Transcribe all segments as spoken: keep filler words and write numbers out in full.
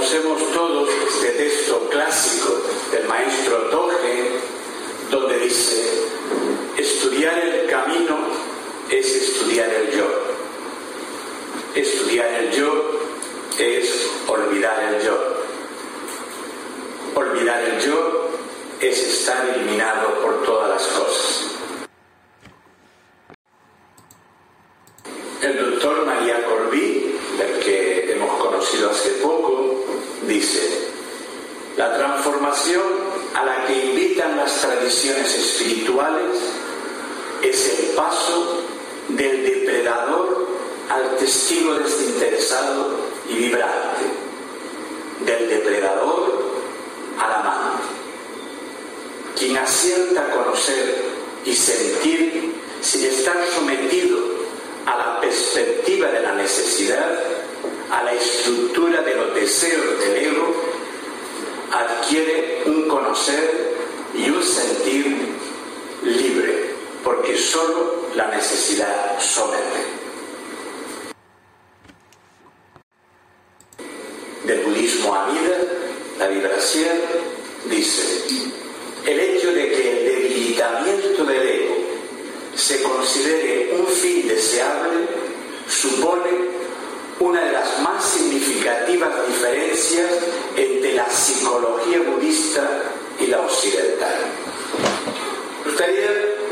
conocemos todos este texto clásico del maestro Dogen, donde dice: estudiar el camino es estudiar el yo. Estudiar el yo es olvidar el yo. Olvidar el yo es estar eliminado por todas las cosas. El doctor María Corbí, del que hemos conocido hace poco, dice: la transformación a la que invitan las tradiciones espirituales es el paso del depredador al testigo desinteresado y vibrante, del depredador al amante. Quien acierta a conocer y sentir sin estar sometido a la perspectiva de la necesidad, a la estructura de los deseos del ego, adquiere un conocer y un sentir libre, porque solo la necesidad somete. Del budismo Amida, la vibración, dice: el hecho de que el debilitamiento del ego se considere un fin deseable supone una de las más significativas diferencias entre la psicología budista y la occidental. Me gustaría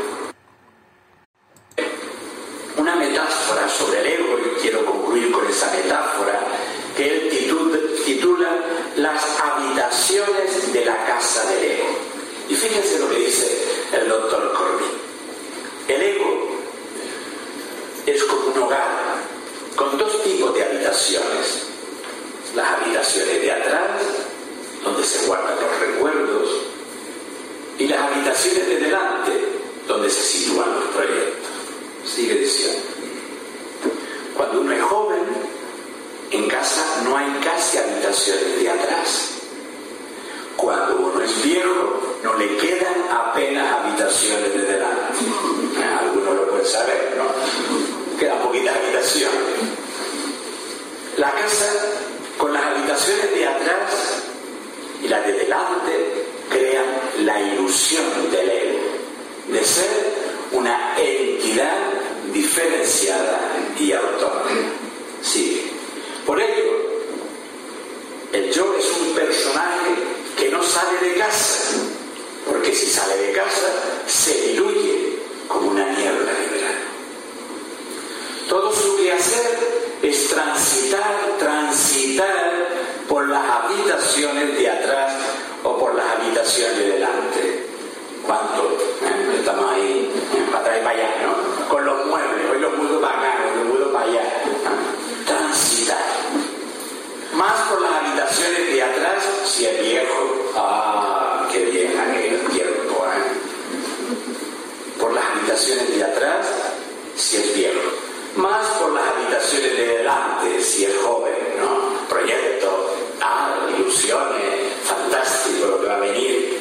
una metáfora sobre el ego, y quiero concluir con esa metáfora, que él titula Las habitaciones de la casa del ego. Y fíjense lo que dice el doctor Corbí. El ego es como un hogar con dos tipos de habitaciones: las habitaciones de atrás, donde se guardan los recuerdos, y las habitaciones de delante, donde se sitúan los proyectos. Sigue diciendo: cuando uno es joven, en casa no hay casi habitaciones de atrás. Cuando uno es viejo, no le quedan apenas habitaciones de delante. Algunos lo pueden saber, ¿no? Quedan poquitas habitaciones. La casa, con las habitaciones de atrás y las de delante, crean la ilusión del ego, de ser una entidad diferenciada y autónoma. Sí. Por ello, el yo es un personaje que no sale de casa, porque si sale de casa se diluye como una niebla de verano. Todo su quehacer es transitar, transitar por las habitaciones de atrás o por las habitaciones de delante. ¿Cuánto? ¿Eh? Estamos ahí, ¿eh? para atrás y para allá, ¿no? Con los muebles, hoy los mudo para acá, hoy los mudo para allá. ¿Eh? Transitar. Más por las habitaciones de atrás, si es viejo. Ah, qué bien aquel tiempo, ¿eh? Por las habitaciones de atrás, si es viejo. Más por las habitaciones de delante, si es joven, ¿no? Proyectos, ah, ilusiones, fantástico lo que va a venir.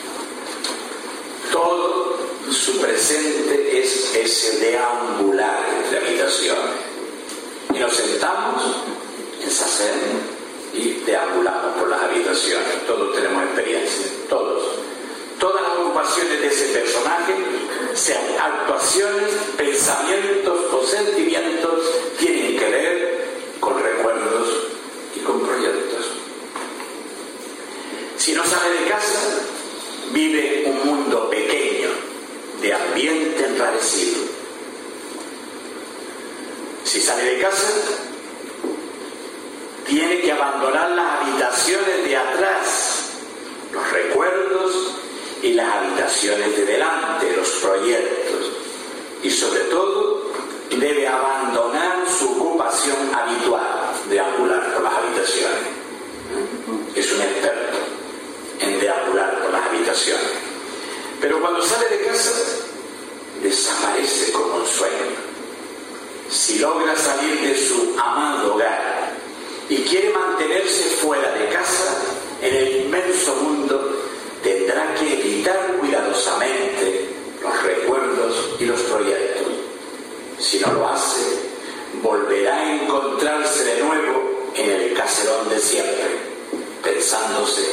Todo su presente es ese deambular entre habitaciones. Y nos sentamos en Sacén y deambulamos por las habitaciones. Todos tenemos experiencia, todos. Todas las ocupaciones de ese personaje, sean actuaciones, pensamientos o sentimientos, tienen que ver con recuerdos y con proyectos. Si no sale de casa, vive un mundo pequeño, de ambiente enrarecido. Si sale de casa, tiene que abandonar las habitaciones de atrás, los recuerdos, y las habitaciones de delante, los proyectos. Y sobre todo, debe abandonar su ocupación habitual, deambular por las habitaciones. Es un experto en deambular por las habitaciones. Pero cuando sale de casa, desaparece como un sueño. Si logra salir de su amado hogar y quiere mantenerse fuera de casa, en el inmenso mundo, tendrá que evitar cuidadosamente los recuerdos y los proyectos. Si no lo hace, volverá a encontrarse de nuevo en el caserón de siempre, expresándose